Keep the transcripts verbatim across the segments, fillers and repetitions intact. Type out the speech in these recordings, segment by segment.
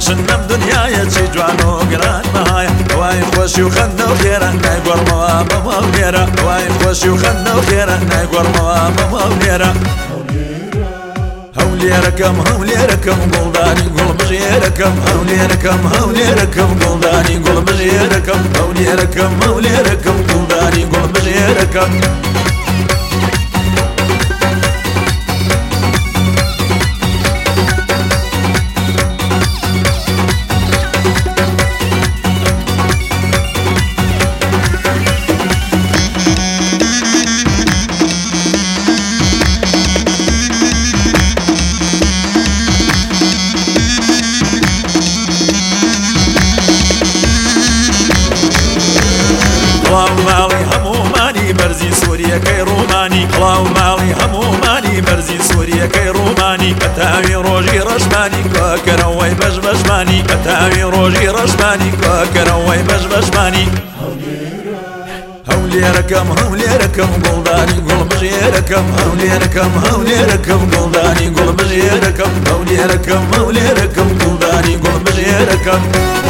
بەخشنم دنیایە چی جوان و گران بەهایە وای خۆشی و خەندە و خێرە نایگۆڕمەوە بەماڵ لێرە وای خۆشی و خەندە و خێرە نایگۆڕمەوە بەماڵ لێرە هەولێرەکەم هەولێرەکەم گوڵدانی گوڵ بژێرەکەم هەولێرەکەم هەولێرەکەم گوڵدانی گوڵ بژێرەکەم هەولێرەکەم هەولێرەکەم گوڵدانی گوڵ بژێرەکەم ماڵی هەمومانی بەرزی سووریەکەی ڕوومانی هەڵاو ماڵی هەمومانی بەرزی سووریەکەی ڕوومانی بە تاوی ڕۆژی ڕەشمانی کۆکەرەوەی بەش بەشمانی بە تاوی ڕۆژی ڕەشمانی کۆکەرەوەی بەش بەشمانی هەولێرەکەم هەولێرەکەم گوڵدانی گوڵ بژێرەکەم هەولێرەکەم هەولێرەکەم گوڵدانی گوڵ بژێرەکەم هەولێرەکەم هەولێرەکەم گوڵدانی گوڵ بژێرەکەم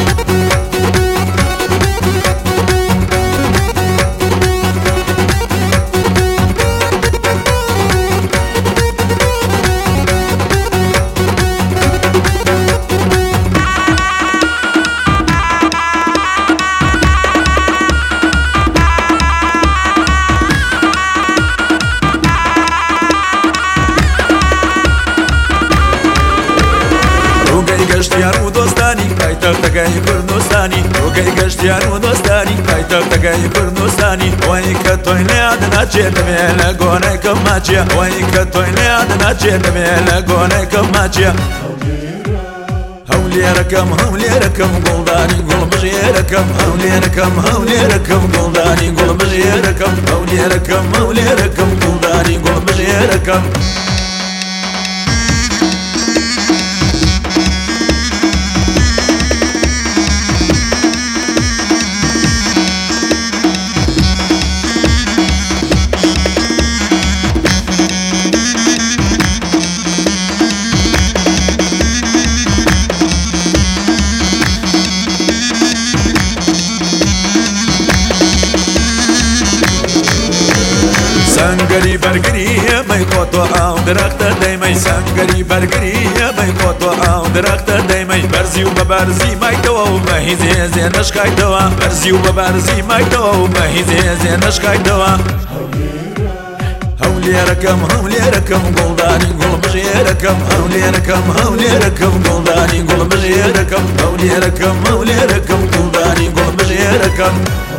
گەشتیان و دۆستانی پایتەختەکەی کوردستانی ڕووگەی گەشتیان و دۆستانی پایتەختەکەی کوردستانی ئەوەی کە تۆی لێیان ناچێت دەبێ لە گۆنەکەم ماچیە ئەوەی کە تۆی لێیان ناچێت دەبێ لە گۆنەکەم ماچیە هەولێرەکەم هەولێرەکەم گوڵدانی گوڵ بژێرەکەم هەولێرەکەم هەولێرەکەم گوڵدانی گوڵ بژێرەکەم هەولێرەکەم هەولێرەکەم گوڵدانی گوڵ بژێرەکەم سنگری برگری می خۆتۆ ئاو درەختە دەیمەی سنگری برگری می خۆتۆ ئاو درەختە دەیمەی بەرزی و بە بەرزی مایتەوە و بە هیچ هێزێ نەشکایتەوە بەرزی و بە بەرزی مایتەوە و بە هیچ هێزێ نەشکایتەوە هەولێرەکەم هەولێرەکەم گوڵدانی گوڵ بژێرەکەم هەولێرەکەم هەولێرەکەم گوڵدانی گوڵ بژێرەکەم هەولێرەکەم هەولێرەکەم گوڵدانی گوڵ بژێرەکەم